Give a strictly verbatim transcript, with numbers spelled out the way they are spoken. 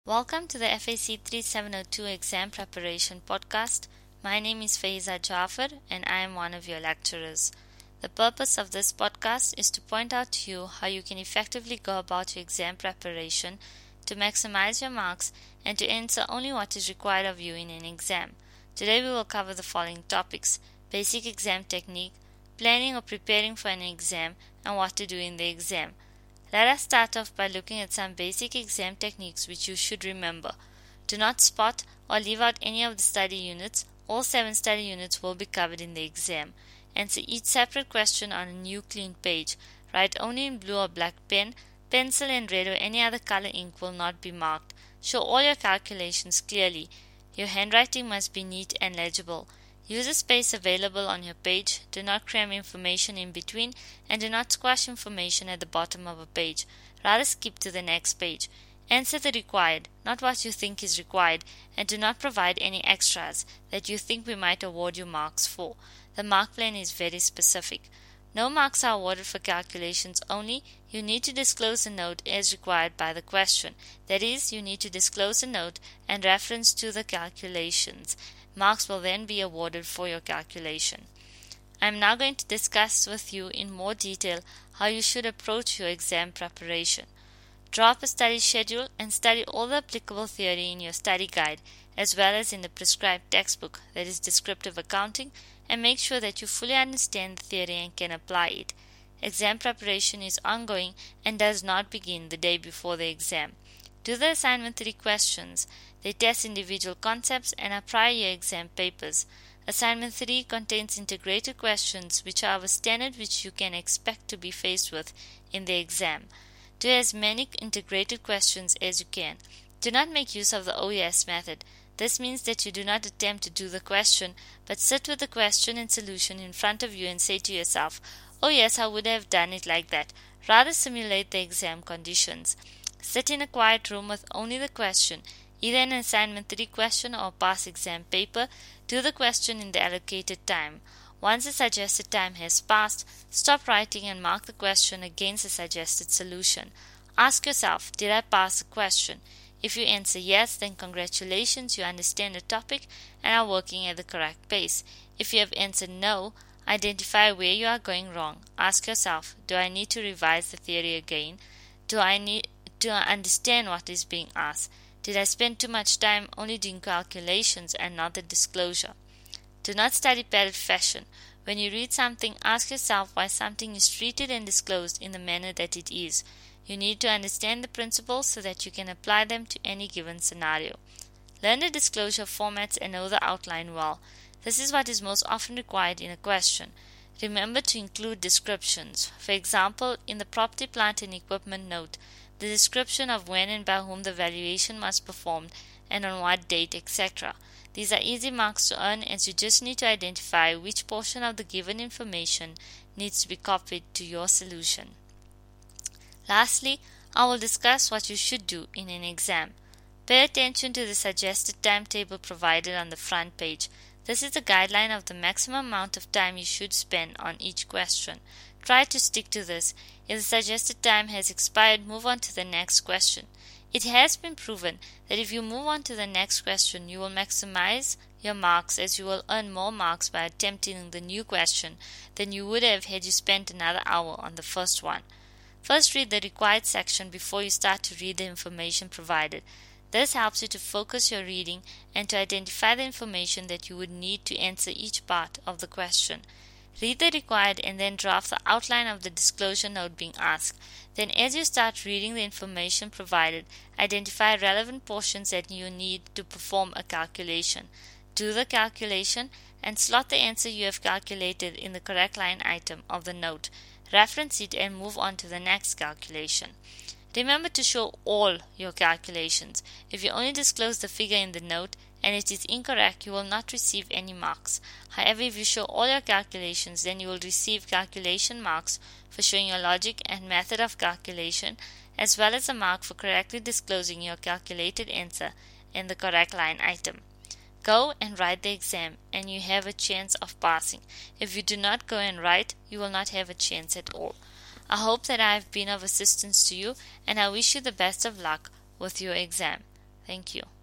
Welcome to the F A C thirty-seven oh two Exam Preparation Podcast. My name is Faiza Jafar and I am one of your lecturers. The purpose of this podcast is to point out to you how you can effectively go about your exam preparation to maximize your marks and to answer only what is required of you in an exam. Today we will cover the following topics: basic exam technique, planning or preparing for an exam, and what to do in the exam. Let us start off by looking at some basic exam techniques which you should remember. Do not spot or leave out any of the study units. All seven study units will be covered in the exam. Answer each separate question on a new clean page. Write only in blue or black pen. Pencil and red or any other color ink will not be marked. Show all your calculations clearly. Your handwriting must be neat and legible. Use the space available on your page. Do not cram information in between and do not squash information at the bottom of a page. Rather skip to the next page. Answer the required, not what you think is required, and do not provide any extras that you think we might award you marks for. The mark plan is very specific. No marks are awarded for calculations only. You need to disclose a note as required by the question. That is, you need to disclose a note and reference to the calculations. Marks will then be awarded for your calculation. I am now going to discuss with you in more detail how you should approach your exam preparation. Draw up a study schedule and study all the applicable theory in your study guide as well as in the prescribed textbook, that is descriptive accounting, and make sure that you fully understand the theory and can apply it. Exam preparation is ongoing and does not begin the day before the exam. Do the assignment three questions. They test individual concepts and are prior year exam papers. Assignment three contains integrated questions which are of a standard which you can expect to be faced with in the exam. Do as many integrated questions as you can. Do not make use of the O E S method. This means that you do not attempt to do the question, but sit with the question and solution in front of you and say to yourself, "Oh yes, I would have done it like that." Rather simulate the exam conditions. Sit in a quiet room with only the question, either an assignment three question or past exam paper. Do the question in the allocated time. Once the suggested time has passed, stop writing and mark the question against the suggested solution. Ask yourself, did I pass the question? If you answer yes, then congratulations, you understand the topic and are working at the correct pace. If you have answered no, identify where you are going wrong. Ask yourself, do I need to revise the theory again? Do I need to understand what is being asked? Did I spend too much time only doing calculations and not the disclosure? Do not study parrot fashion. When you read something, ask yourself why something is treated and disclosed in the manner that it is. You need to understand the principles so that you can apply them to any given scenario. Learn the disclosure formats and know the outline well. This is what is most often required in a question. Remember to include descriptions. For example, in the property, plant and equipment note, the description of when and by whom the valuation was performed and on what date, et cetera. These are easy marks to earn as you just need to identify which portion of the given information needs to be copied to your solution. Lastly, I will discuss what you should do in an exam. Pay attention to the suggested timetable provided on the front page. This is the guideline of the maximum amount of time you should spend on each question. Try to stick to this. If the suggested time has expired, move on to the next question. It has been proven that if you move on to the next question, you will maximize your marks as you will earn more marks by attempting the new question than you would have had you spent another hour on the first one. First, read the required section before you start to read the information provided. This helps you to focus your reading and to identify the information that you would need to answer each part of the question. Read the required and then draft the outline of the disclosure note being asked. Then as you start reading the information provided, identify relevant portions that you need to perform a calculation. Do the calculation and slot the answer you have calculated in the correct line item of the note. Reference it and move on to the next calculation. Remember to show all your calculations. If you only disclose the figure in the note and it is incorrect, you will not receive any marks. However, if you show all your calculations, then you will receive calculation marks for showing your logic and method of calculation, as well as a mark for correctly disclosing your calculated answer in the correct line item. Go and write the exam and you have a chance of passing. If you do not go and write, you will not have a chance at all. I hope that I have been of assistance to you and I wish you the best of luck with your exam. Thank you.